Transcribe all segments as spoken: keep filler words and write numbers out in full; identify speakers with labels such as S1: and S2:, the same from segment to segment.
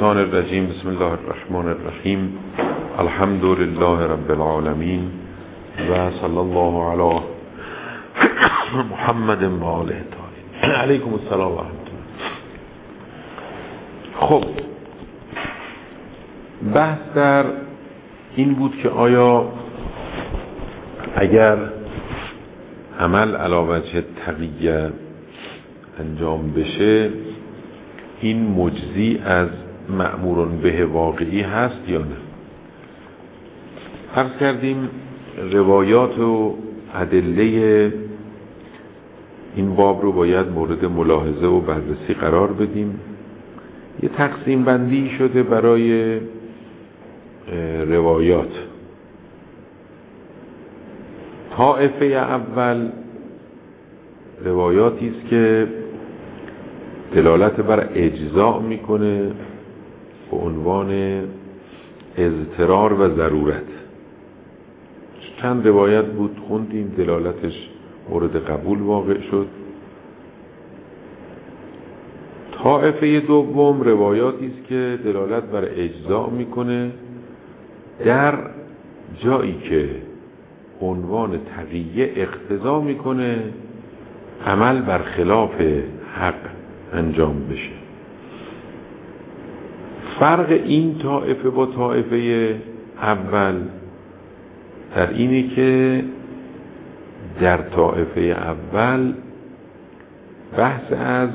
S1: الشیطان الرجیم. بسم الله الرحمن الرحیم. الحمد لله رب العالمین و صلی الله علی محمد و آله الطاهرین. علیکم السلام و رحمت الله. خب بحث در این بود که آیا اگر عمل علی وجه تقیه انجام بشه این مجزی از مأمور به واقعی هست یا نه؟ فرض کردیم روایات و ادله این باب رو باید مورد ملاحظه و بررسی قرار بدیم. یه تقسیم بندی شده برای روایات. طائفه اول روایاتی است که دلالت بر اجزاء میکنه به عنوان اضطرار و ضرورت. چند روایت بود خوندیم، دلالتش مورد قبول واقع شد. طائفه دوم روایاتی است که دلالت بر اجزاء میکنه در جایی که عنوان تقیه اقتضا میکنه عمل بر خلاف حق انجام بشه. فرق این طائفه با طائفه اول در اینه که در طائفه اول بحث از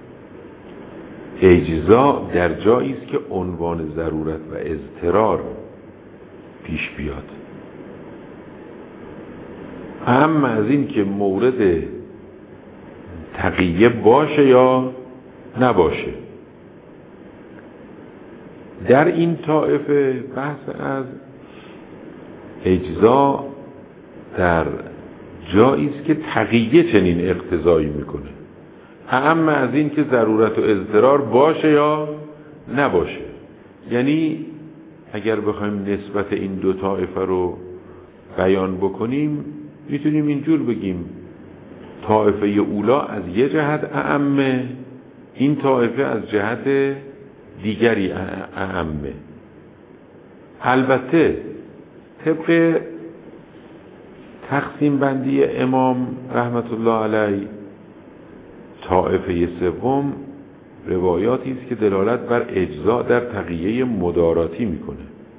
S1: اجزاء در جایی است که عنوان ضرورت و اضطرار پیش بیاد، اما از این که مورد تقیه باشه یا نباشه. در این طائفه بحث از اجزاء در جایی است که تقیه چنین اقتضایی میکنه، اما از این که ضرورت و اضطرار باشه یا نباشه. یعنی اگر بخوایم نسبت این دو طائفه رو بیان بکنیم میتونیم اینجور بگیم طائفه اولا از یه جهت اعمه، این طائفه از جهت دیگری اعمه. البته طبق تقسیم بندی امام رحمت الله علیه طائفه سوم روایاتی است که دلالت بر اجزاء در تقیه مداراتی میکنه.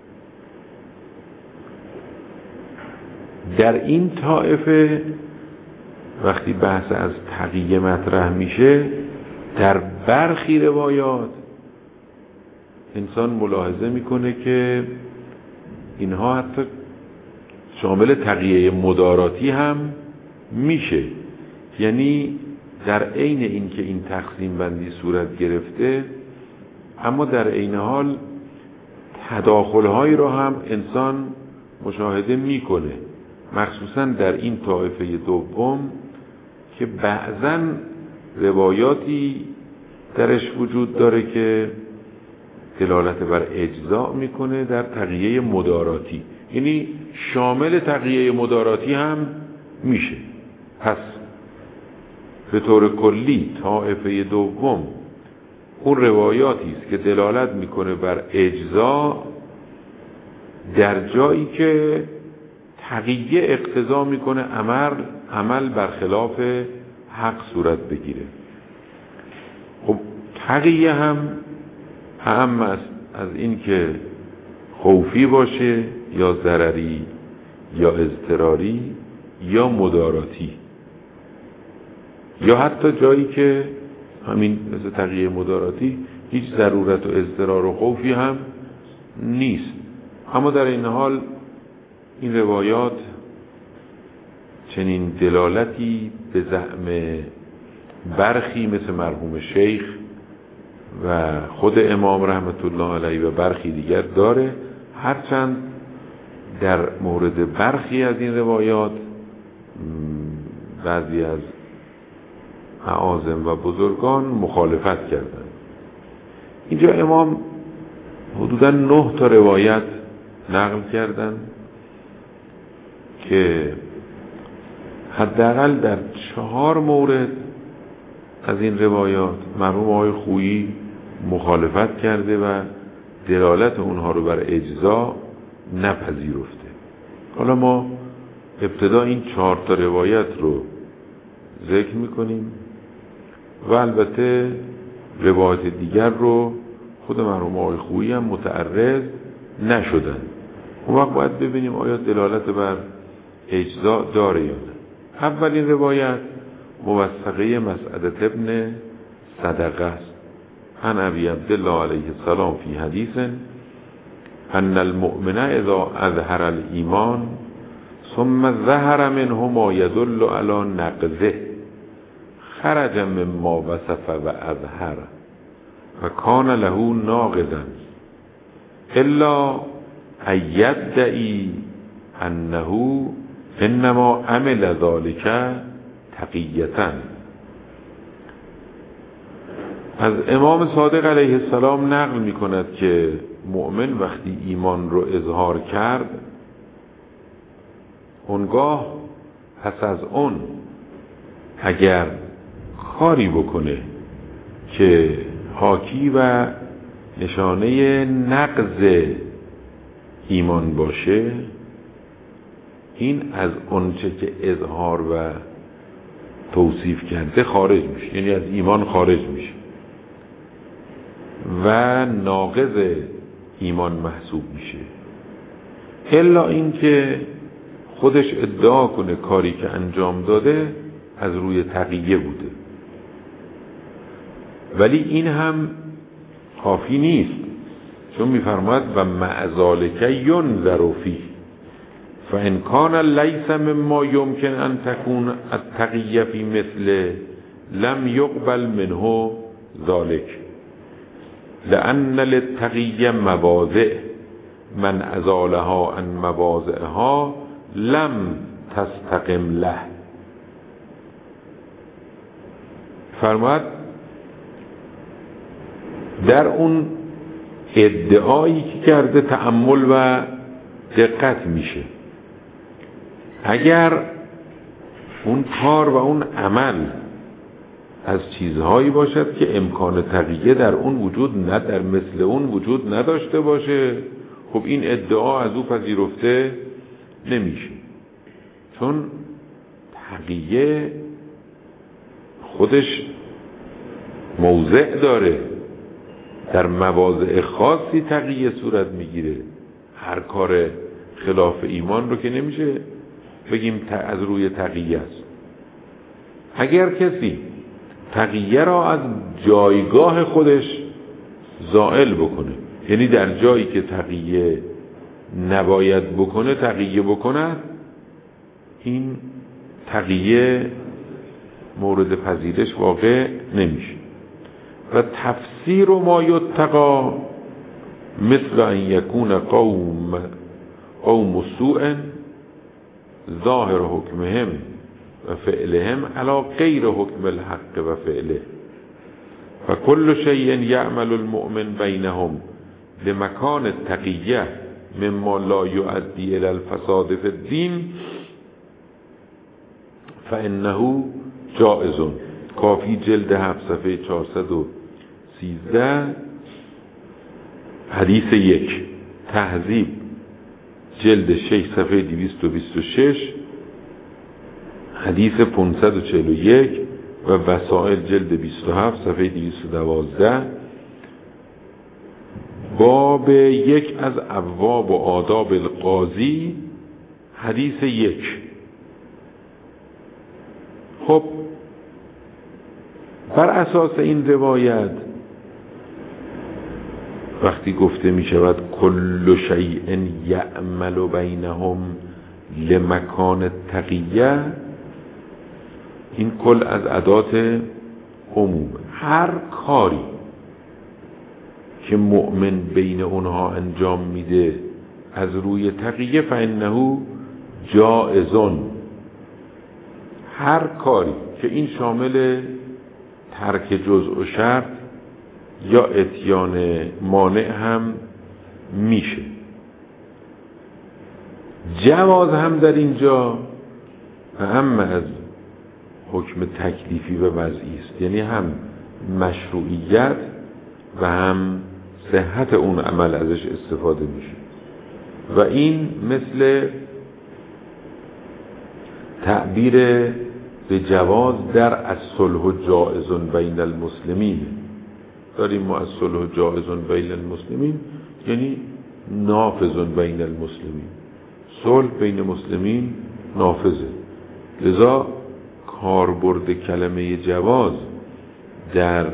S1: در این طائفه وقتی بحث از تقیه مطرح میشه در برخی روایات انسان ملاحظه میکنه که اینها حتی شامل تقیه مداراتی هم میشه. یعنی در عین این که این تقسیم بندی صورت گرفته اما در عین حال تداخل‌هایی رو هم انسان مشاهده میکنه، مخصوصا در این طائفه دوم که بعضاً روایاتی درش وجود داره که دلالت بر اجزاء میکنه در تقیه مداراتی، یعنی شامل تقیه مداراتی هم میشه. پس به طور کلی طائفه دوم اون روایاتی است که دلالت میکنه بر اجزاء در جایی که تقیه اقتضا میکنه عمل عمل برخلاف حق صورت بگیره. خب تقیه هم اهم است از این که خوفی باشه یا ضرری یا اضطراری یا مداراتی، یا حتی جایی که همین مثل تقیه مداراتی هیچ ضرورت و اضطرار و خوفی هم نیست. اما در این حال این روایات چنین دلالتی به زعم برخی مثل مرحوم شیخ و خود امام رحمت الله علیه و برخی دیگر داره، هرچند در مورد برخی از این روایات بعضی از اعاظم و بزرگان مخالفت کردند. اینجا امام حدوداً نه تا روایت نقل کردند که حداقل در چهار مورد از این روایات مرحوم آقای خویی مخالفت کرده و دلالت اونها رو بر اجزا نپذیرفته. حالا ما ابتدا این چهار تا روایت رو ذکر میکنیم و البته روایت دیگر رو خود مرحوم آقای خویی هم متعرض نشدن. اون وقت باید ببینیم آیا دلالت بر اجزا داره یا نه. اولین روایت موثقه مسعدة ابن صدقه است. عن ابی عبدالله علیه السلام فی حدیث ان المؤمن اذا اظهر الایمان ثم ظهر منه ما يدل على نقضه خرج مما وصف و اظهر و کان له ناقضا الا ان يدعي انه انما عمل ذلك تقیة. از امام صادق علیه السلام نقل می کند که مؤمن وقتی ایمان رو اظهار کرد اونگاه پس از اون اگر کاری بکنه که حاکی و نشانه نقض ایمان باشه، این از اونچه که اظهار و توصیف کرده خارج میشه، یعنی از ایمان خارج میشه و ناقض ایمان محسوب میشه، الا اینکه خودش ادعا کنه کاری که انجام داده از روی تقیه بوده. ولی این هم کافی نیست، چون میفرماید و معذالک ینظر فیه فان کان لیس مما یمکن ان تکون التقیه فی مثله لم یقبل منه ذلک لأن للتقیه مواضع من ازالها عن مواضعها لم تستقم له. فرماید در اون ادعایی که کرده تأمل و دقت میشه. اگر اون کار و اون عمل از چیزهایی باشد که امکان تقیه در اون وجود نه در مثل اون وجود نداشته باشه، خب این ادعا از او پذیرفته نمیشه، چون تقیه خودش موضع داره، در مواضع خاصی تقیه صورت میگیره. هر کار خلاف ایمان رو که نمیشه بگیم از روی تقیه است. اگر کسی تقیه را از جایگاه خودش زائل بکنه، یعنی در جایی که تقیه نباید بکنه تقیه بکنه، این تقیه مورد پذیرش واقع نمیشه. و تفسیر ما یتقا مثل ان یکون قوم قوم سوء ظاهر حکمهم و فعلهم علی غیر حکم الحق و فعله و کل شیء یعمل المؤمن بینهم لمکان التقیه مما لا یؤدی الی الفساد فی الدین فانه جائز. کافی جلد هفت صفحه چهارصد و سیزده، حدیث یک. تهذیب جلد شش صفحه دویست و بیست و شش، حدیث پانصد و چهل و یک و وسائل جلد بیست و هفت صفحه دویست و دوازده. باب یک از ابواب و آداب القاضی، حدیث یک. خب بر اساس این روایت وقتی گفته می شود کل شیء یعمل بینهم لمکان تقیه، این کل از ادات عموم، هر کاری که مؤمن بین اونها انجام میده از روی تقیه فانه جائزون. هر کاری که این شامل ترک جزء و شرط یا اتیان مانع هم میشه. جواز هم در اینجا هم از حکم تکلیفی و وضعی است، یعنی هم مشروعیت و هم صحت اون عمل ازش استفاده میشه و این مثل تعبیر به جواز در الصلح جائز بین المسلمین. داریم ما الصلح جائز بین المسلمین یعنی نافذ بین المسلمین، صلح بین مسلمین نافذه. لذا کاربرد کلمه جواز در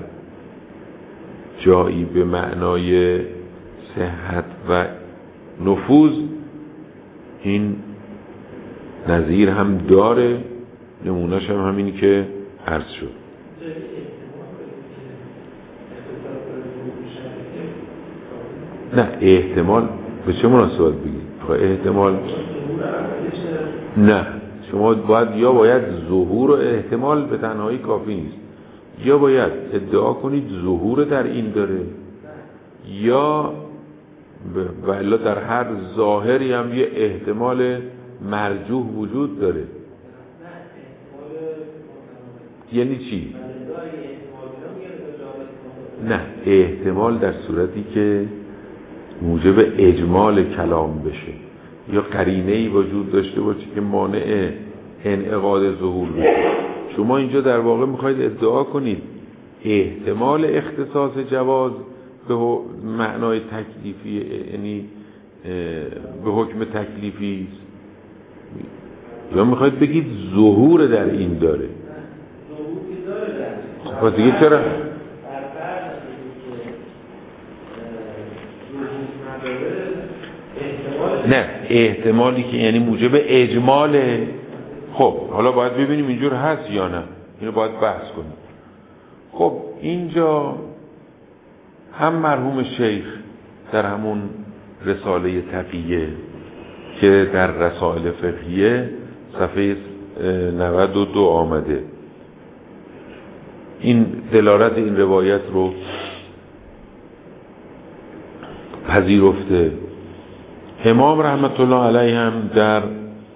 S1: جایی به معنای صحت و نفوذ این نظیر هم داره، نمونهش هم همین که عرض شد. نه احتمال به چه مناسبت بگید؟ احتمال نه، شما باید یا باید ظهور و احتمال به تنهایی کافی نیست، یا باید ادعا کنید ظهور در این داره، یا و الا در هر ظاهری هم یه احتمال مرجوح وجود داره. یعنی چی؟ نه احتمال در صورتی که موجب اجمال کلام بشه یا قرینه‌ای وجود داشته باشه که مانع انعقاد ظهور بشه. شما اینجا در واقع میخواید ادعا کنید احتمال اختصاص جواز به معنای تکلیفی، یعنی به حکم تکلیفی است، یا میخواید بگید ظهور در این داره؟ خب دیگه چرا؟ نه احتمالی که یعنی موجب اجماله. خب حالا باید ببینیم اینجور هست یا نه، اینو باید بحث کنیم. خب اینجا هم مرحوم شیخ در همون رساله تقیه که در رسائل فقهیه صفحه نود و دو آمده این دلالت این روایت رو پذیرفته. امام رحمت الله علیه هم در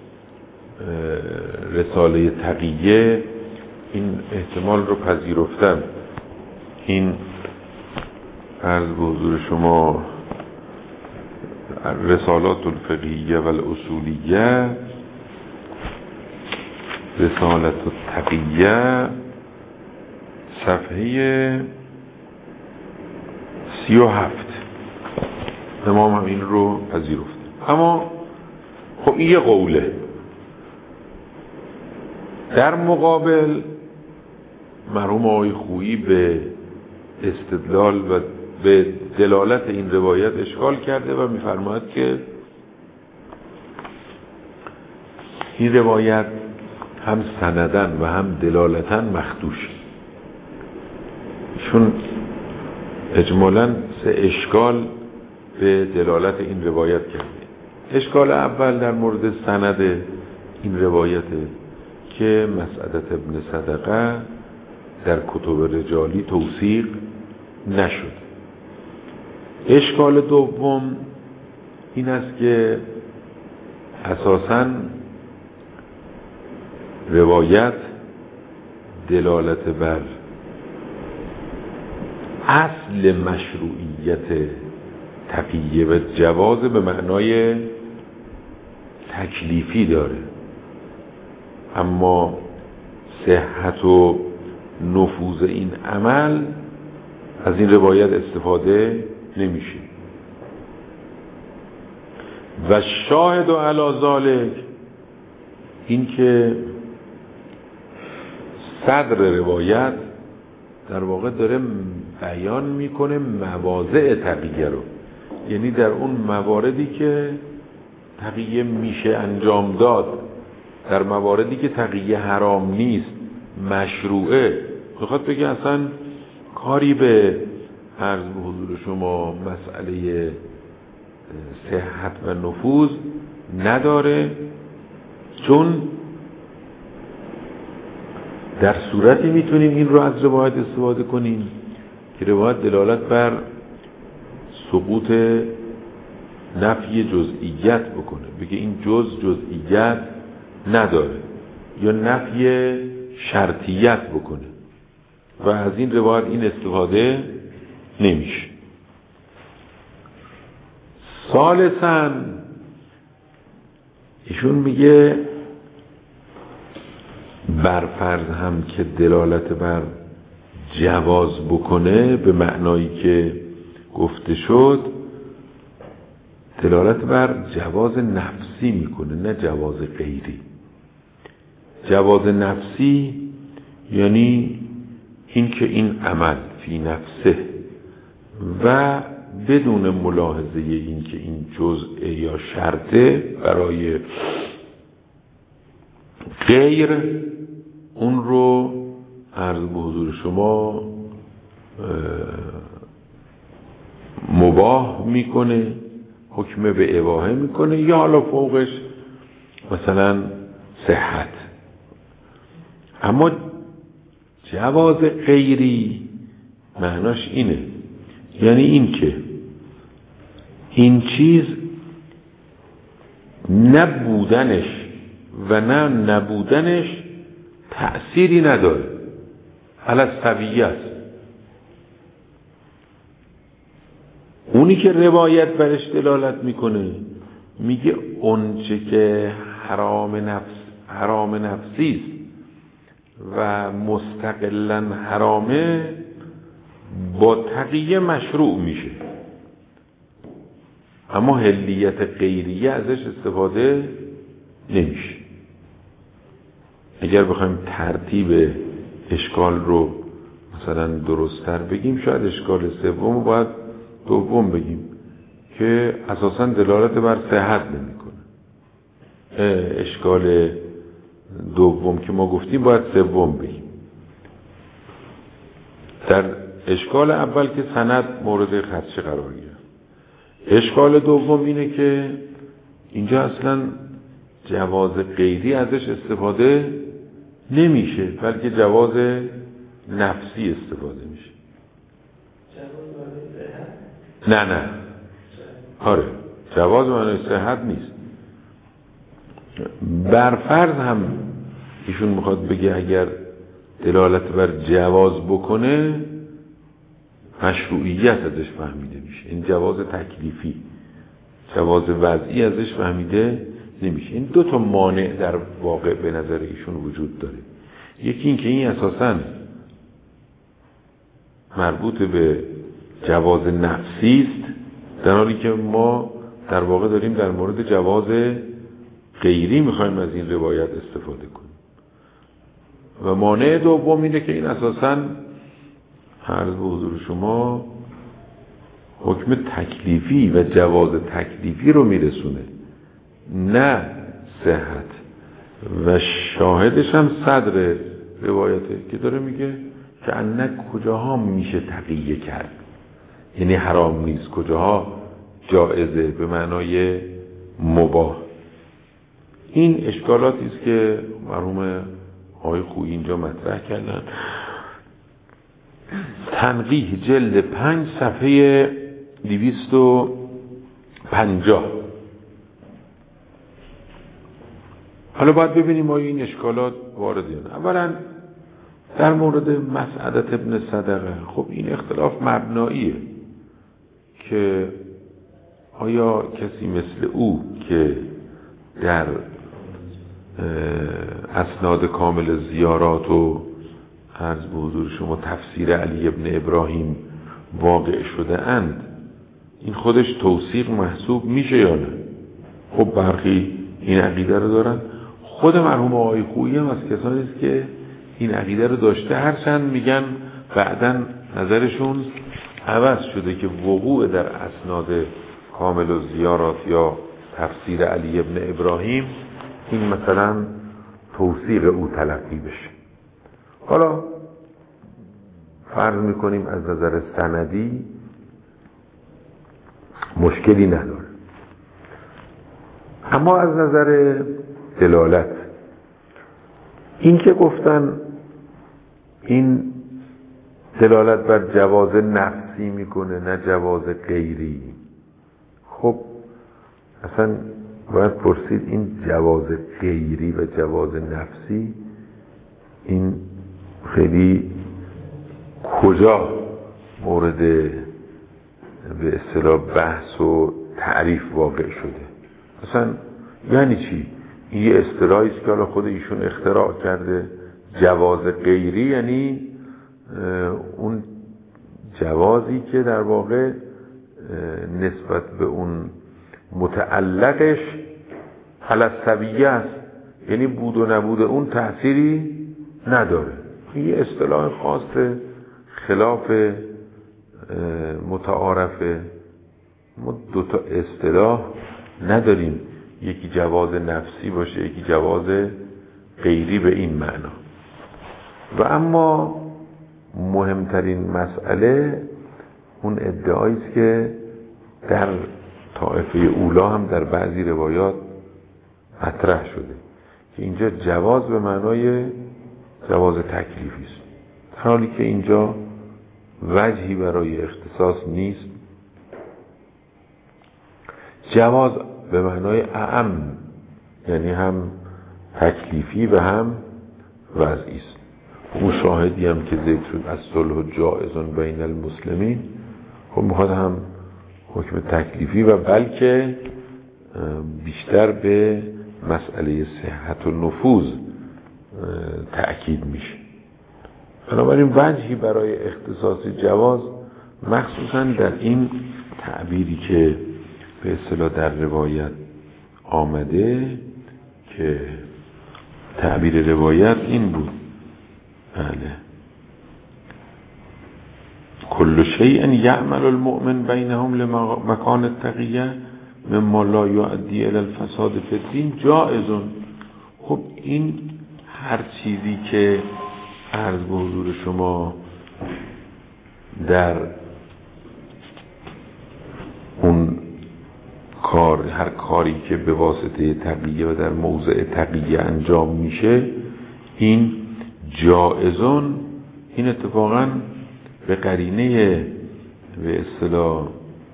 S1: رساله تقیه این احتمال رو پذیرفتن. این عرض به حضور شما رسالات الفقهیه و الاصولیه، رسالت التقیه صفحه سی و هفت امام هم این رو پذیرفت. اما خب این یه قوله. در مقابل مرحوم آقای خویی به استدلال و به دلالت این روایت اشکال کرده و می‌فرماید که این روایت هم سندن و هم دلالتاً مخدوش، چون اجمالاً سه اشکال به دلالت این روایت کرده. اشکال اول در مورد سند این روایته که مسعدة ابن صدقه در کتب رجالی توثیق نشد. اشکال دوم این است که اساساً روایت دلالت بر اصل مشروعیت تقیه و جواز به معنای تکلیفی داره، اما صحت و نفوذ این عمل از این روایت استفاده نمیشه. و شاهد علی ذلک این که صدر روایت در واقع داره بیان میکنه مواضع تقیه رو، یعنی در اون مواردی که تقیه میشه انجام داد، در مواردی که تقیه حرام نیست مشروعه، میخواد بگه اصلا کاری به عرض به حضور شما مسئله صحت و نفوذ نداره، چون در صورتی میتونیم این رو از روایت استفاده کنیم که روایت دلالت بر سقوط نفی جزئیت بکنه، بگه این جز جزئیت نداره، یا نفی شرطیت بکنه و از این روایت این استفاده نمیشه. ثالثاً ایشون میگه بر فرض هم که دلالت بر جواز بکنه به معنایی که گفته شد، دلالت بر جواز نفسی میکنه نه جواز غیری. جواز نفسی یعنی این که این عمل فی نفسه و بدون ملاحظه این که این جزء یا شرطه برای غیر اون رو عرض به حضور شما مباح میکنه، حکم به اباحه میکنه، یا حالا فوقش مثلا صحت. اما جواز غیری معناش اینه، یعنی این که این چیز نبودنش و نه نبودنش تأثیری نداره، علی السویه است. اونی که روایت برش دلالت میکنه میگه اونچه که حرام نفس حرام نفسی است و مستقلاً حرامه با تقیه مشروع میشه، اما حلیت غیریه ازش استفاده نمیشه. اگر بخوایم ترتیب اشکال رو مثلا درست‌تر بگیم، شاید اشکال سوم رو باید دوم بگیم که اساساً دلالت بر صحت نمی‌کنه. اشکال دوم که ما گفتیم باید سوم بگیم. در اشکال اول که سند مورد خدشه قرار گرفت، اشکال دوم اینه که اینجا اصلا جواز غیری ازش استفاده نمیشه، بلکه جواز نفسی استفاده میشه. نه نه آره جواز معنی صحت نیست. برفرض هم ایشون میخواد بگه اگر دلالت بر جواز بکنه مشروعیت ازش فهمیده میشه، این جواز تکلیفی، جواز وضعی ازش فهمیده نمیشه. این دو تا مانع در واقع به نظر ایشون وجود داره. یکی این که این اساساً مربوط به جواز نفسی است، در حالی که ما در واقع داریم در مورد جواز غیری میخوایم از این روایت استفاده کنیم. و مانع دوم اینه که این اساساً عرض به حضور شما حکم تکلیفی و جواز تکلیفی رو میرسونه، نه صحت. و شاهدش هم صدر روایته که داره میگه که انک کجاها میشه تقیه کرد، یعنی حرام نیست، کجاها جائزه به معنای مباح. این اشکالاتی است که مرحوم آقای خویی اینجا مطرح کردن. تنقیح جلد پنج صفحه دویست و پنجاه. حالا باید ببینیم آیا این اشکالات وارد یا نه. اولا در مورد مسعدت ابن صدقه، خب این اختلاف مبناییه که آیا کسی مثل او که در اسناد کامل زیارات و عرض به حضور شما تفسیر علی ابن ابراهیم واقع شده اند، این خودش توثیق محسوب میشه یا نه؟ خب برخی این عقیده رو دارن. خود مرحوم آقای خویی هم از کسانی است که این عقیده رو داشته، هرچند میگن بعداً نظرشون عوض شده که وقوع در اسناد کامل و زیارات یا تفسیر علی ابن ابراهیم این مثلا توثیق او تلقی بشه. حالا فرض میکنیم از نظر سندی مشکلی نداره، اما از نظر دلالت این که گفتن این دلالت بر جواز نفسی میکنه نه جواز غیری، خب اصلا باید پرسید این جواز غیری و جواز نفسی این خیلی کجا مورد به اصطلاح بحث و تعریف واقع شده. مثلا یعنی چی؟ این یه اصطلاحی است که حالا خود ایشون اختراع کرده. جواز غیری یعنی اون جوازی که در واقع نسبت به اون متعلقش حلسویه است، یعنی بود و نبود اون تأثیری نداره. یه اصطلاح خاص خلاف متعارفه. ما دو تا اصطلاح نداریم، یکی جواز نفسی باشه، یکی جواز غیری به این معنا. و اما مهمترین مسئله اون ادعایی است که در طائفه اولا هم در بعضی روایات مطرح شده که اینجا جواز به معنای جواز تکلیفی است، در حالی که اینجا وجهی برای اختصاص نیست. جواز به معنای اعم، یعنی هم تکلیفی و هم وضعی است. اون شاهدی هم که ذکر شد از صلح جائز بین المسلمین، خب میخواد هم حکم تکلیفی و بلکه بیشتر به مسئله صحت و نفوذ تأکید میشه. بنابراین وجهی برای اختصاص جواز مخصوصا در این تعبیری که به اصطلاح در روایت آمده، که تعبیر روایت این بود: بله، کل شیء یعمل المؤمن بینهم لمکان التقیه مما لا یؤدی الی الفساد فی الدین جائز. خب این هر چیزی که عرض به حضور شما در اون کار، هر کاری که به واسطه تقیه و در موضع تقیه انجام میشه، این جائزون، این اتفاقا به قرینه به اصطلاح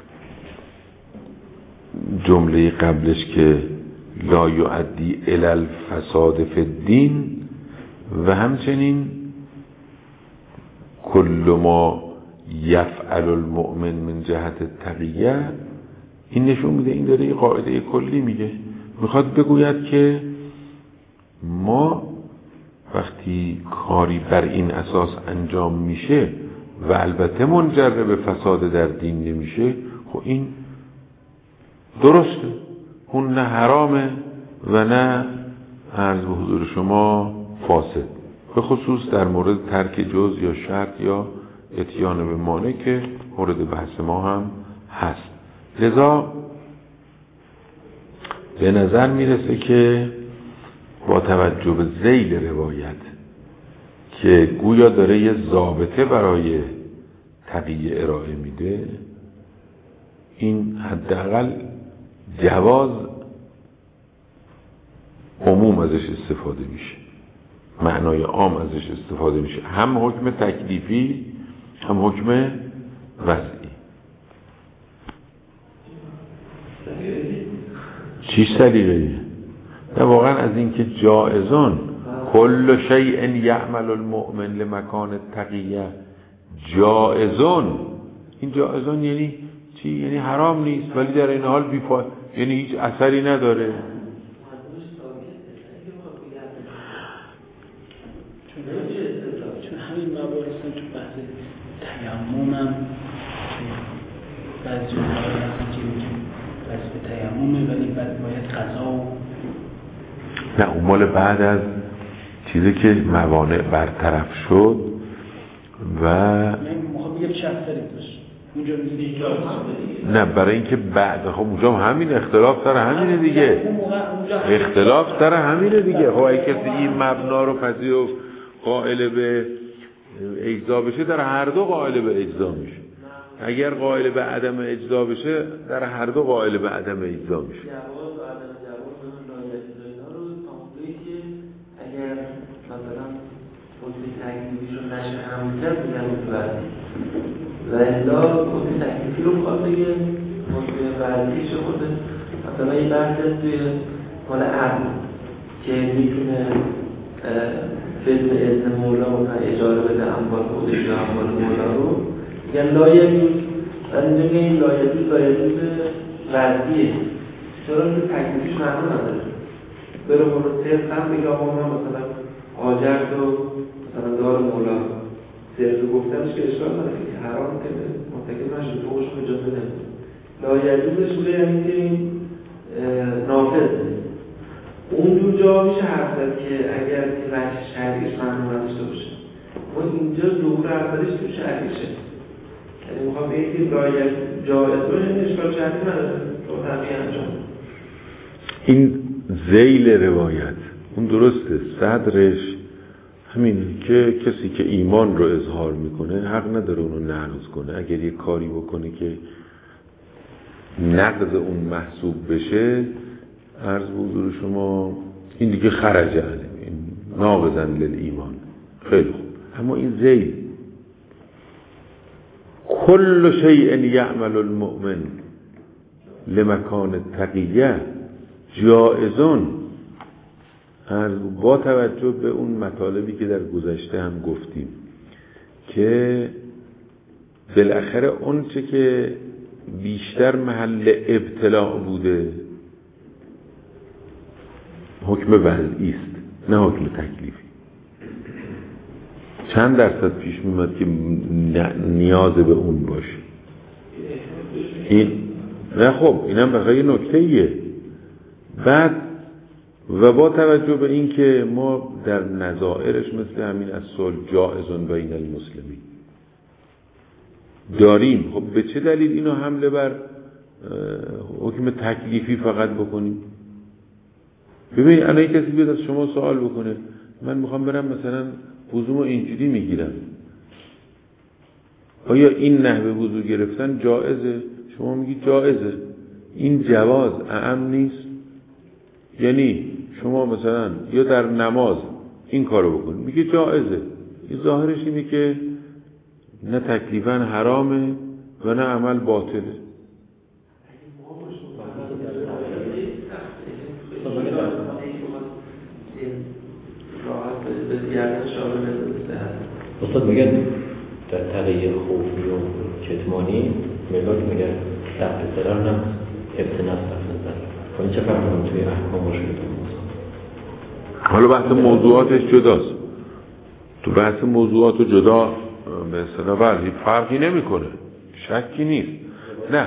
S1: جمله قبلش که لا یؤدی الی الفساد فی الدین و همچنین کل ما یفعل المؤمن من جهت التقیه، این نشون میده این داره یه قاعده کلی میگه. میخواد بگوید که ما وقتی کاری بر این اساس انجام میشه و البته منجر به فساد در دین نمیشه، خب این درسته، اون نه حرامه و نه عرض به حضور شما فاسد، به خصوص در مورد ترک جز یا شرط یا اتیان به مانع که مورد بحث ما هم هست. لذا به نظر میرسه که با توجه به ذیل روایت که گویا داره یه ضابطه برای تقیه ارائه میده، این حداقل جواز عموم ازش استفاده میشه، معنای عام ازش استفاده میشه، هم حکم تکلیفی هم حکم وضعی. چی سلیقه‌ایه؟ نه واقعا از این که جائزون کل شیء یعمل المؤمن لمکان التقیه جائزون، این جائزون یعنی چی؟ یعنی حرام نیست ولی در این حال بیفا، یعنی هیچ اثری نداره.
S2: چون همین مباحثن تو بحث تیمم هم بعضی جاهای هستن که میگیم بحث به تیممه ولی بعد باید قضا و
S1: نه اون مال بعد از چیزی که موانع برطرف شد و
S2: میخوام بگم چه اثری داشت اونجا میگه
S1: نه برای اینکه بعد خب اونجا همین اختلاف سر همینه دیگه، اختلاف سر همینه دیگه. خب اگه کسی این مبنا رو پذیر و قائل به اجزا بشه، در هر دو قائل به اجزا میشه. اگر قائل به عدم اجزا بشه، در هر دو قائل به عدم اجزا میشه.
S3: جواز و عدم جواز من رعایت اینا رو تا موقعی که اگر مثلا حکم تکلیفی رو نشه حمل کرد میگن متوردی و الا حکم تکلیفی رو بخواد بگه حکم وردیش خود مثلا یه بحث توی مال عقل که میتونه بدون اذن مولا مثلا اجاره بده اموال خودش یا اموال مولا رو میگن لایجوز، و اینجا که این لایجوز لایجوز وضعیه چرا که تکلیفش معلوم نداره بره برو صرف هم بگه آقا من مثلا آجر تو مثلا دار مولا صرف گفتنش که اشکال نداره که حرام که منتقل نشد فوقش رو اجازه نمیده لایجوزش بوده یعنی که این نافذ اونجور جا میشه حرف زد که اگر که وجه شرعیش معلوم نداشته باشه ما اینجا ظهور اولش تو شرعیشه یعنی میخوام بگید که لایجوز جایز رو این اشکال شرعی نداره تو همین انجام
S1: این ذیل روایت اون درسته صدرش همین که کسی که ایمان رو اظهار میکنه حق نداره اونو نقض کنه اگر یه کاری بکنه که نقض اون محسوب بشه عرض به حضور شما این دیگه خرج عنه این ناقضاً للایمان خیلی خوب اما این ذیل کل شیء یعمل المؤمن لمکان تقیه جائزون با توجه به اون مطالبی که در گذشته هم گفتیم که بالاخره اون چه که بیشتر محل ابتلاع بوده حکم وضعی است نه حکم تکلیفی چند درصد پیش میمد که نیاز به اون باشه این نه خب اینم بخیه نکته ایه بعد و با توجه به این که ما در نظائرش مثل همین از صلح جائزون بین المسلمین داریم خب به چه دلیل اینو حمله بر حکم تکلیفی فقط بکنیم ببینید الان کسی بیاد از شما سوال بکنه من میخوام برم مثلا وضوء اینجوری میگیرم آیا این نحوه وضوء گرفتن جائزه شما میگید جائزه این جواز اعم نیست یعنی شما مثلا یا در نماز این کارو بکنید میگه جائزه این ظاهرش اینه که نه تکلیفاً حرامه و نه عمل باطله
S4: استاد میگن در تغییر خوفی و کتمانی ملاک میگن ثبت ضرر نه ابتناس ثبت ضرر این چه فرقی توی احکام باشه؟
S1: حالا بحث موضوعاتش جداست تو بحث موضوعات جدا به اصطلاح ولی فرقی نمیکنه شکی نیست نه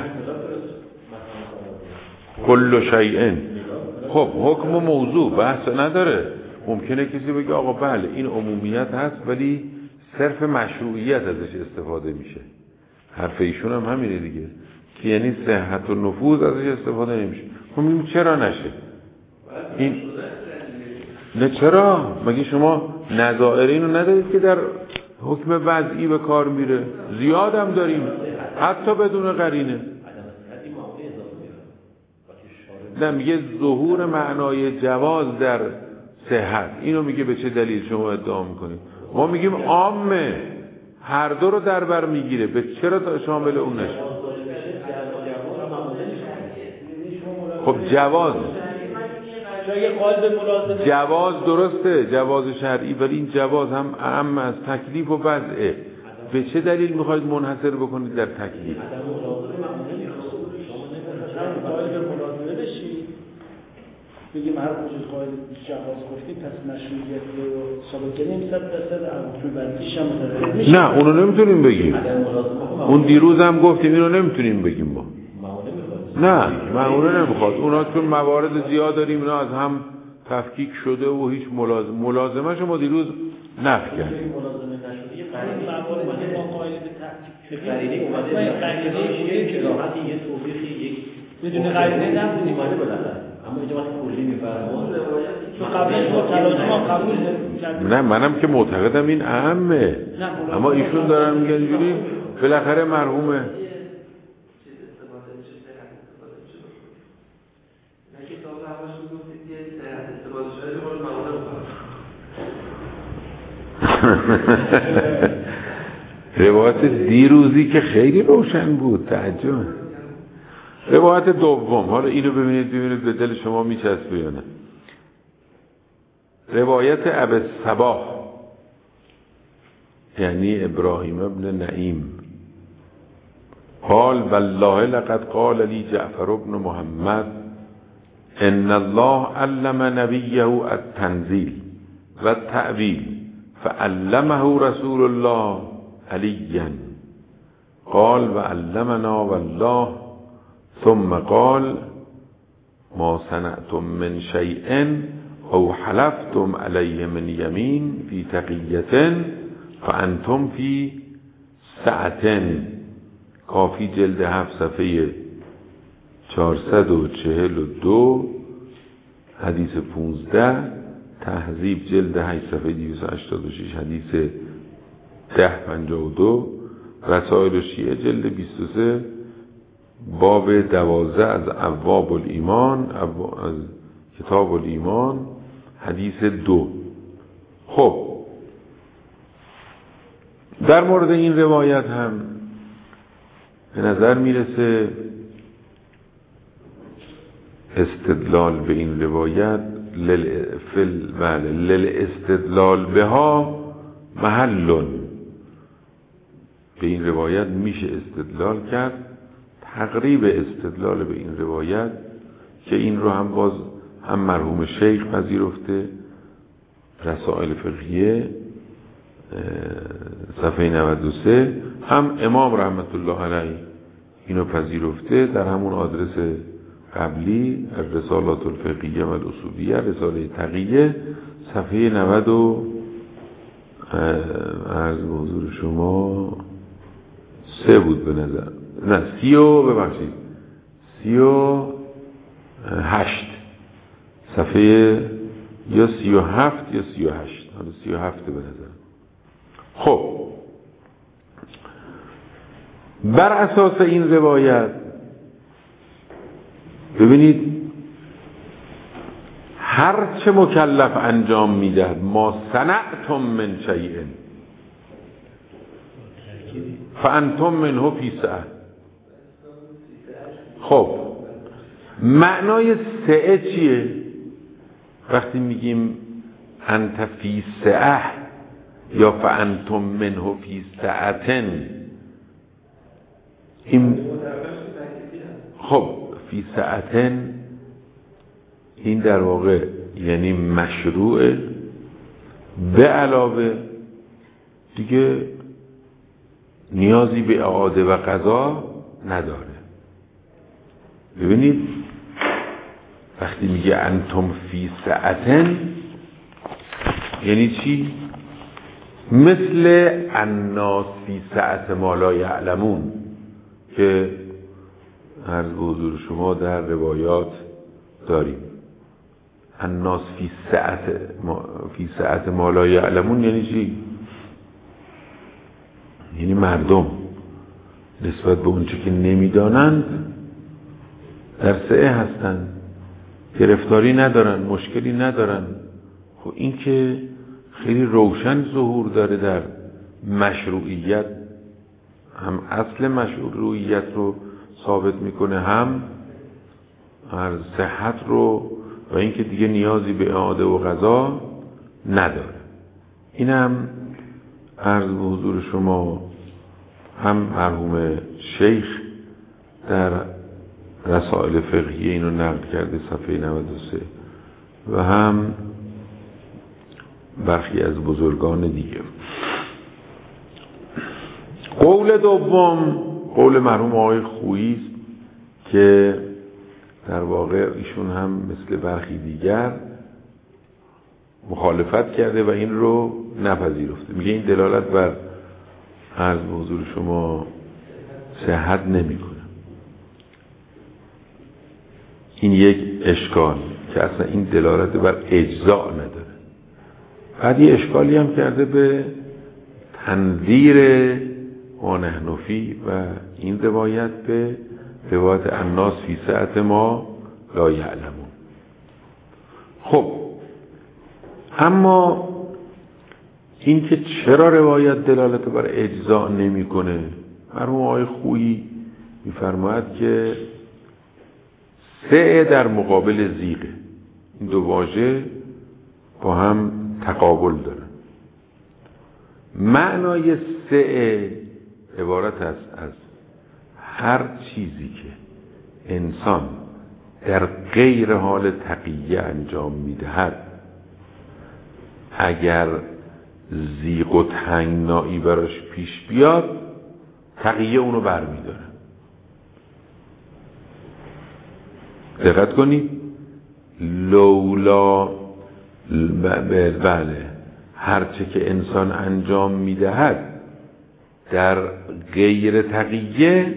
S1: کل شیء خب حکم و موضوع بحث نداره ممکنه کسی بگه آقا بله این عمومیت هست ولی صرف مشروعیت ازش استفاده میشه حرف ایشون هم همینه دیگه که یعنی صحت و نفوذ ازش استفاده نمیشه میگیم چرا نشه این نه چرا مگه شما نظائر اینو ندارید که در حکم وضعی به کار میره زیاد هم داریم حتی بدون قرینه نه میگه ظهور معنای جواز در صحت اینو میگه به چه دلیل شما ادعا میکنید ما میگیم عامه هر دو رو در بر میگیره به چرا تا شامل اون نشه خب جواز جواز درسته جواز شرعی ولی این جواز هم اعم از تکلیف و وضعه به چه دلیل میخواید منحصر بکنید در تکلیف
S2: بگیم هر وجود قاعده جواز گفتیم پس مشروعیت رو ثابت کنیم صد درصد حکم وضعیش هم متغیر میشه
S1: نه اونو نمیتونیم بگیم اون دیروز هم گفتیم اینو نمیتونیم بگیم ما نه من اونو نمیخواد اونا چون موارد زیاد داریم اینا از هم تفکیک شده و هیچ ملازم ملازمه شما دیروز نفی کردیم
S2: ملازمه نشده یه موارد ما قائل به تفکیک قرینه اومده قرینه که راحت یه توفیقی یک بدون قرینه نمیتونیم اومده بالاخره اما اینجا وقتی کلی میفرمون تو قبلش با تلاجم هم قبول کردیم
S1: نه منم که معتقدم این اهمه اما ایشون دارن میگن اینجوری بالاخره مرحومه روایت دیروزی که خیلی روشن بود تعجب روایت دوم حالا اینو ببینید ببینید به دل شما میچسبه یا نه روایت ابی صباح یعنی ابراهیم ابن نعیم قال والله لقد قال لي جعفر بن محمد ان الله علم نبيه التنزيل و التأویل فعلمه رسول الله عليا قال وعلمنا والله ثم قال ما صنعتم من شيء او حلفتم علیه من یمین فی تقیة فانتم فی سعة. کافی جلد هفت صفحه چهارصد و چهل و دو حدیث پونزده، تهذیب جلد هشت صفحه دویست و هشتاد و شش حدیث ده پنجاه و دو، رسائل شیعه جلد بیست و سه باب دوازده از ابواب الایمان، از کتاب الایمان حدیث دو. خب در مورد این روایت هم به نظر میرسه استدلال به این روایت للفل بله للاستدلال بها محل. به این روایت میشه استدلال کرد، تقریب استدلال به این روایت که این رو هم باز هم مرحوم شیخ پذیرفته، رسائل فقهیه صفحه نود و سه، هم امام رحمت الله علیه اینو پذیرفته در همون آدرس قبلی الرسالات الفقهیه و الاصولیه، رساله تقیه، صفحه نود و عرض به حضور شما سه بود به نظر، نه سی و ببخشید سی و هشت، صفحه یا سی و هفت یا سی و هشت، حالا سی و هفت به نظر. خب بر اساس این روایت ببینید هر چه مکلف انجام میدهد ما صنعتم من شیء فانتم منه فی سعة. خب معنای سعه چیه؟ وقتی میگیم انت فی سعة یا فانتم منه فی سعة، این خب فی سعة این در واقع یعنی مشروع، به علاوه دیگه نیازی به اعاده و قضا نداره. ببینید وقتی میگه انتم فی سعة یعنی چی؟ مثل الناس فی سعة ما لا یعلمون که عرض به حضور شما در روایات داریم. الناس فی سعة ما فی سعة ما لا یعلمون یعنی چی؟ یعنی مردم نسبت به اونچه که نمیدانند در سعه هستند، گرفتاری ندارن، مشکلی ندارن. خب این که خیلی روشن ظهور داره در مشروعیت، هم اصل مشروعیت رو ثابت میکنه، هم هر صحت رو، و اینکه دیگه نیازی به اعاده و قضا نداره. این هم عرض به حضور شما هم مرحوم شیخ در رسائل فقهیه اینو نقل کرده صفحه نود و سه و هم برخی از بزرگان دیگه. قول دوم قول مرحوم آقای خویی است که در واقع ایشون هم مثل برخی دیگر مخالفت کرده و این رو نپذیرفته. میگه این دلالت بر عرض به حضور شما صحت نمیکنه. این یک اشکال که اصلا این دلالت بر اجزاء نداره. بعد یه اشکالی هم کرده به تنظیر ما نحن فی و این روایت به روایت الناس فی سعة ما لا یعلمون. خب اما این که چرا روایت دلالت بر اجزاء نمیکنه، مرحوم آقای خویی میفرماید که سعه در مقابل زیغه، این دو واژه با هم تقابل دارن. معنای سعه عبارت است از هر چیزی که انسان در غیر حال تقیه انجام میدهد اگر زیغ و تنگنایی براش پیش بیاد تقیه اونو برمیداره. دقت کنید، لولا بله هرچه که انسان انجام میدهد در غیر تقیه،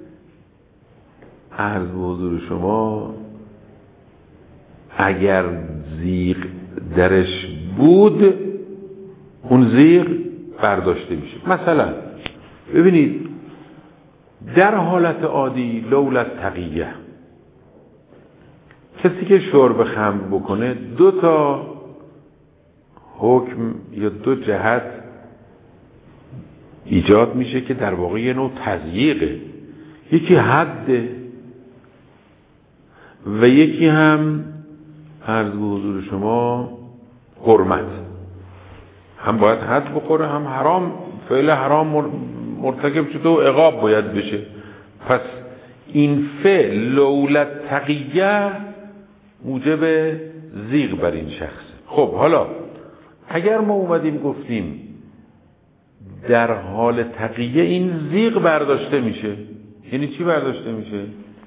S1: عرض به حضور شما اگر زیغ درش بود اون زیغ برداشته میشه. مثلا ببینید در حالت عادی لولا تقیه کسی که شرب خمر بکنه دو تا حکم یا دو جهت ایجاد میشه که در واقع یه نوع تضییقه. یکی حده و یکی هم عرض به حضور شما حرمت. هم باید حد بخوره هم حرام، فعل حرام مرتکب شده و عقاب باید بشه. پس این فعل لولت تقیه موجب زیغ بر این شخص. خب حالا اگر ما اومدیم گفتیم در حال تقیه این زیغ برداشته میشه، یعنی چی برداشته میشه؟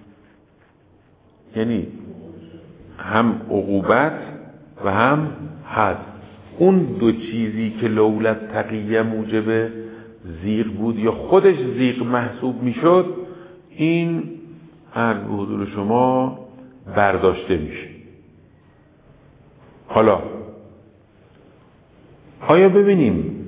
S1: یعنی هم عقوبت و هم حد. اون دو چیزی که لولت تقیه موجب زیغ بود یا خودش زیغ محسوب میشد، این عرض به حضور شما برداشته میشه. حالا آیا ببینیم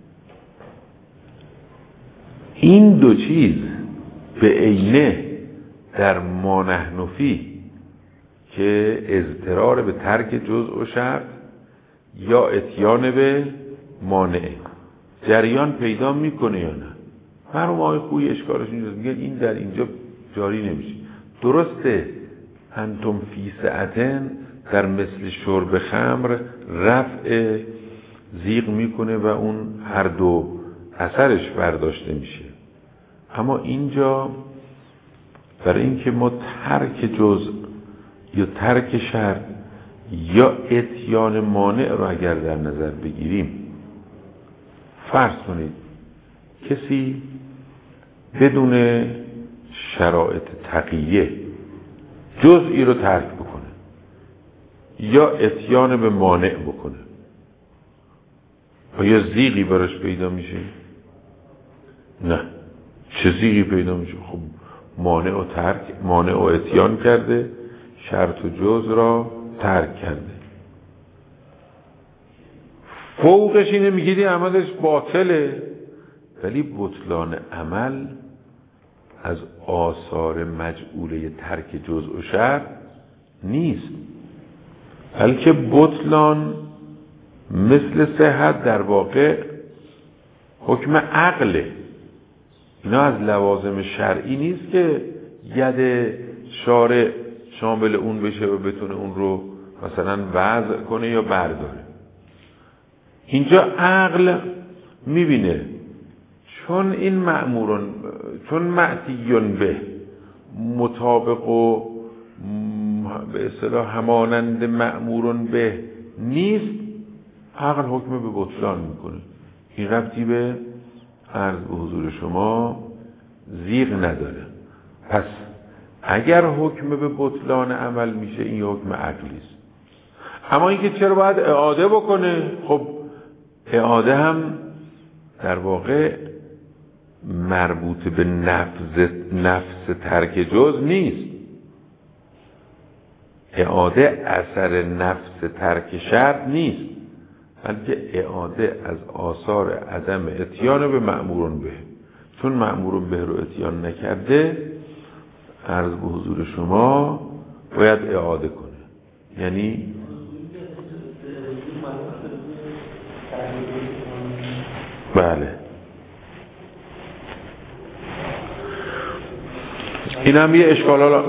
S1: این دو چیز به عینه در ما نحن فی که اضطرار به ترک جزء و شرط یا اتیان به مانع جریان پیدا میکنه یا نه؟ مرحوم آقای خویی اشکالش اینجاست، میگن این در اینجا جاری نمیشه. درسته انتم فی سعتن در مثل شرب خمر رفع زیغ میکنه و اون هر دو اثرش برداشته میشه، اما اینجا برای اینکه ما ترک جزء یا ترک شرط یا اتیان مانع رو اگر در نظر بگیریم، فرض کنید کسی بدون شرایط تقیه جزئی رو ترک بکنه یا اتیان به مانع بکنه، آیا زیغی براش پیدا میشه؟ نه. چه زیغی پیدا میشه؟ خب مانع و ترک، مانع و اتیان کرده، شرط و جز را ترک کرده. فوقش اینه میگیدی عملش باطله، ولی بطلان عمل از آثار مجعوله ترک جزء و شرط نیست، بلکه بطلان مثل صحت در واقع حکم عقله. اینا از لوازم شرعی نیست که ید شارع شامل اون بشه و بتونه اون رو مثلا وضع کنه یا برداره. اینجا عقل میبینه چون این مأمورون، چون معتیون به مطابق و به اصطلاح همانند مأمورون به نیست، عقل حکم به بطلان میکنه. این ربطی به عرض به حضور شما زیغ نداره. پس اگر حکم به بطلان عمل میشه این حکم عقلی است. اما اینکه چرا باید اعاده بکنه؟ خب اعاده هم در واقع مربوط به نفس نفس ترک جز نیست. اعاده اثر نفس ترک شرط نیست، بلکه اعاده از آثار عدم اتیان به مأمورون به. چون مأمورون به رو اتیان نکرده، عرض به حضور شما باید اعاده کنه. یعنی بله این هم یه اشکال. حالا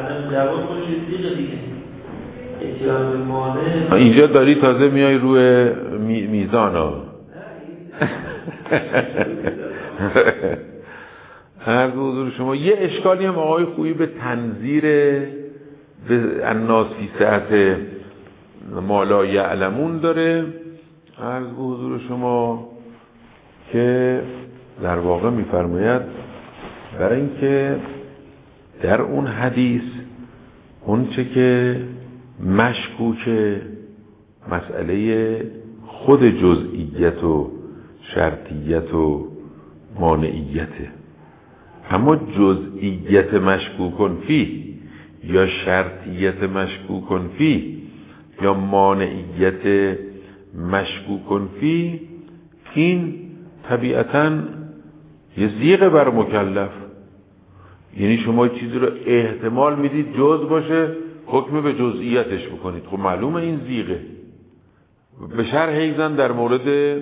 S1: اینجا داری تازه میای روی می میزان ها. عرض به حضور شما یه اشکالی هم آقای خویی به تنظیر به الناس فی سعت ما لا یعلمون داره. عرض به حضور شما که در واقع میفرماید برای اینکه در اون حدیث اون چه که مشکوکه مسئله خود جزئیت و شرطیت و مانعیته، اما جزئیت مشکوکن فی یا شرطیت مشکوکن فی یا مانعیت مشکوکن فی، این طبیعتاً یه زیغ بر مکلف. یعنی شما چیزی رو احتمال میدید جز باشه، حکم به جزئیتش بکنید. خب معلومه این زیغه. به شرح ایزن در مورد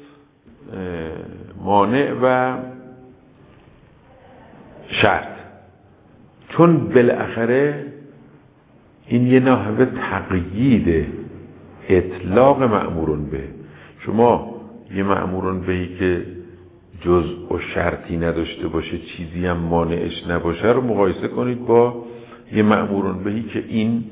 S1: مانع و شرط، چون بالاخره این یه نحوه تقیید اطلاق مأمورون به. شما یه مأمورون بهی که جزء و شرطی نداشته باشه، چیزی هم مانعش نباشه رو مقایسه کنید با یه مأمورون بهی که این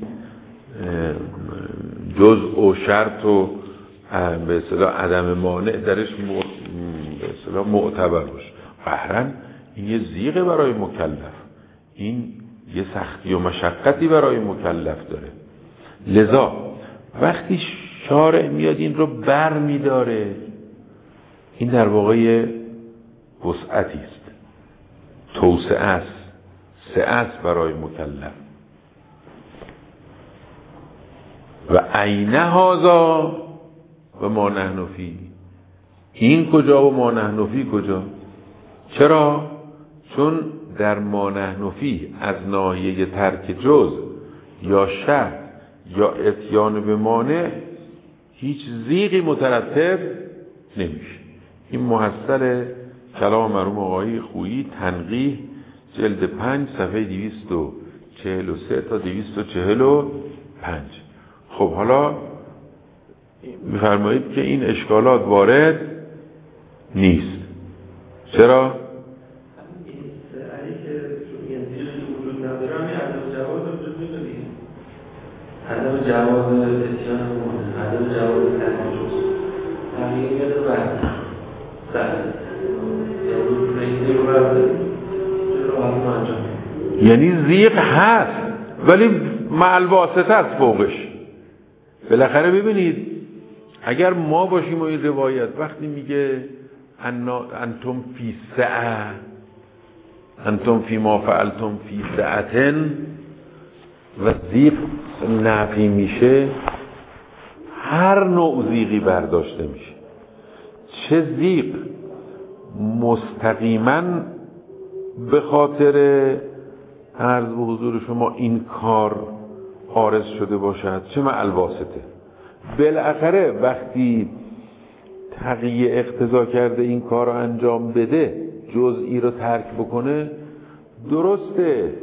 S1: جزء و شرط و به اصطلاح عدم مانع درش به اصطلاح معتبر باشه. قهرن این یه زیغه برای مکلف، این یه سختی و مشقتی برای مکلف داره. لذا وقتی شارع میاد این رو بر میداره، این در واقع وسعتی است، توسعه است، سعه است برای مکلف. و عین هذا و ما نحن فی، این کجا و ما نحن فی کجا؟ چرا؟ چون در ما نحن فی از ناحیه ترک جز یا شرط یا اتیان به مانع هیچ زیغی مترتب نمیشه. این محصل کلام مرحوم آقای خویی تنقیح جلد پنج صفحه دویست و چهل و سه تا دویست و چهل و پنج. خب حالا میفرمایید که این اشکالات وارد نیست. چرا؟
S3: عدم جواب اتیان مانع، عدم جواب تنجز تغییر رو برد برد یعنی رو برد رو انجام.
S1: یعنی زیغ هست ولی مع الواسطه است فوقش. بالاخره ببینید اگر ما باشیم و این روایت وقتی میگه انتم فی سعه، انتم فی ما فعلتم فی سعتن و زیغ نفی میشه، هر نوع زیغی برداشته میشه. چه زیغ مستقیما به خاطر عرض به حضور شما این کار عارض شده باشد، چه مع الواسطه. بالاخره وقتی تقیه اقتضا کرده این کار رو انجام بده، جزئی رو ترک بکنه، درسته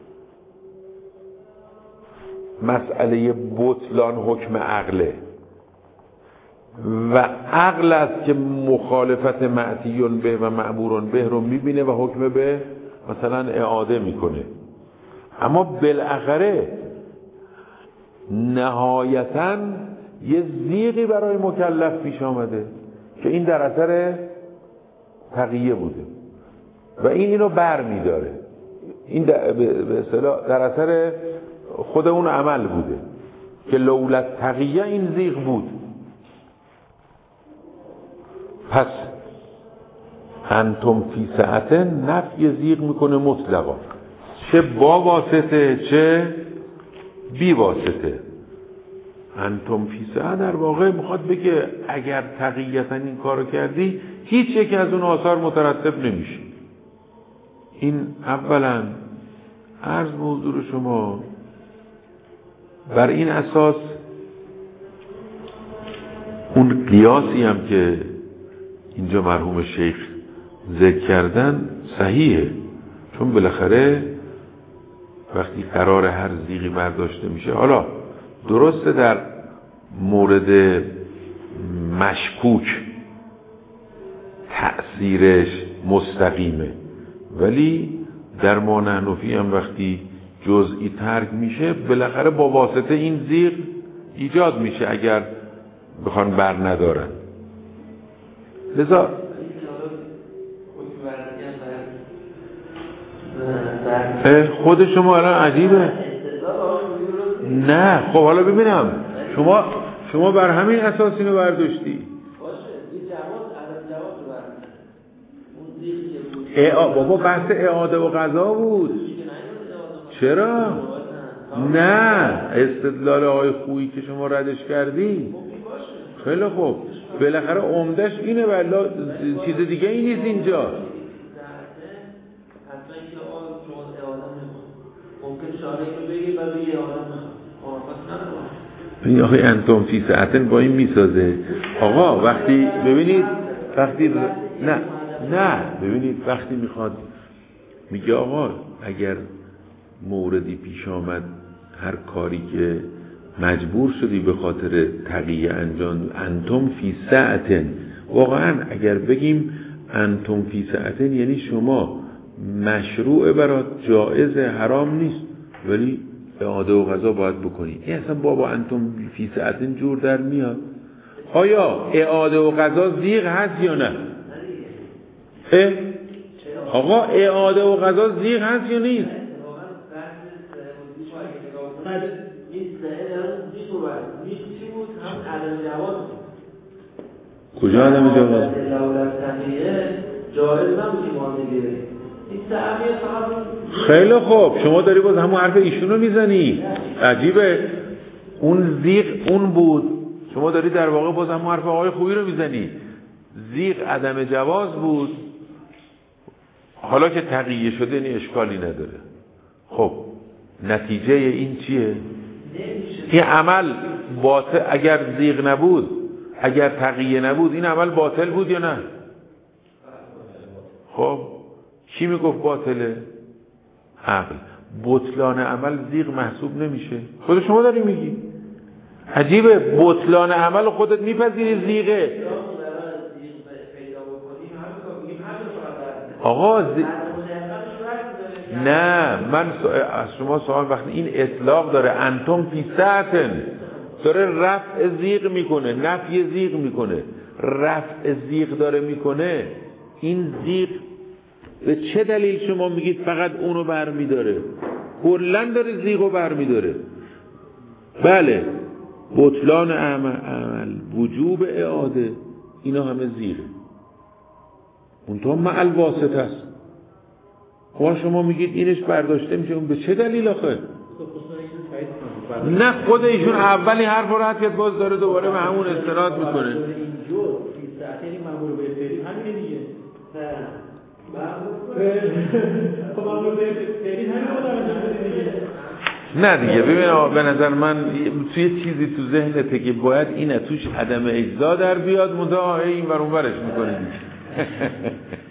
S1: مسئله بطلان حکم عقله و عقل است که مخالفت معتیون به و معمورون به رو میبینه و حکم به مثلا اعاده میکنه. اما بالاخره نهایتاً یه زیغی برای مکلف پیش آمده که این در اثر تقیه بوده و این اینو بر میداره. این به اصطلاح در اثر خود اون عمل بوده که لولت تقیه این زیغ بود. پس انتم فی سعته نفی زیغ میکنه مطلقا، چه با واسطه چه بی واسطه. انتم فی سعه در واقع میخواد بگه اگر تقییتا این کارو کردی هیچ یک از اون آثار مترتب نمیشه. این اولا عرض به حضور شما بر این اساس اون قیاسی هم که اینجا مرحوم شیخ ذکر کردن صحیحه، چون بالاخره وقتی قرار هر زیغی برداشته میشه، حالا درسته در مورد مشکوک تأثیرش مستقیمه ولی در ما نحن فیه هم وقتی جزئی ترک میشه بالاخره با واسطه این زیغ ایجاد میشه اگر بخوان بر ندارن. لذا خود شما الان عجیبه. نه خب حالا ببینم شما شما بر همین اساس اینو برداشتی. اه بابا بحث اعاده و قضا بود. چرا؟ نه استدلال آقای خویی که شما ردش کردی خیلی خوب، بالاخره عمدش اینه والله چیز دیگه ای نیست اینجا. این آقای انتم فی ساعتن با این میسازه. آقا وقتی ببینید وقتی نه نه ببینید وقتی میخواد میگه آقا اگر موردی پیش آمد هر کاری که مجبور شدی به خاطر تقیه انجام انتم فی ساعتن، واقعا اگر بگیم انتم فی ساعتن یعنی شما مشروع برات جائز حرام نیست ولی اعاده و قضا باید بکنی. این اصلا بابا انتم فی ساعتن جور در میاد؟ آیا اعاده و قضا زیغ هست یا نه؟ اه؟ آقا اعاده و قضا زیغ هست یا نیست؟ کجا عدم جواز؟ خیلی خوب، شما داری باز همون حرف ایشونو میزنی. عجیبه، اون زیغ اون بود، شما داری در واقع باز همون حرف آقای خویی رو میزنی. زیغ عدم جواز بود، حالا که تقیه شده این اشکالی نداره. خب نتیجه این چیه؟ این عمل باطل، اگر زیغ نبود، اگر تقیه نبود، این عمل باطل بود یا نه؟ خب کی میگفت باطله؟ عقل. بطلان عمل زیغ محسوب نمیشه، خود شما داری میگی. عجیبه، بطلان عمل خودت میپذیری زیغه. آقا زی... نه من از شما سوال وقتی این اطلاق داره انتم فی ساعتن داره رفع زیغ میکنه، نفی زیغ میکنه، رفع زیغ داره میکنه، این زیغ به چه دلیل شما میگید فقط اونو برمیداره؟ کلن داره زیغو برمیداره. بله بطلان عمل، وجوب اعاده، اینا همه زیغه، اون تو معل واسطه است. خب شما میگید اینش برداشته میشه، اون به چه دلیل آخه؟ نه خود ایشون اولی حرف رو رد کرد، باز داره دوباره به همون استناد میکنه. نه دیگه ببین به نظر من توی چیزی تو ذهنته که باید اینه توش عدم اجزا در بیاد، منتها این ور اون ورش میکنه دیگه.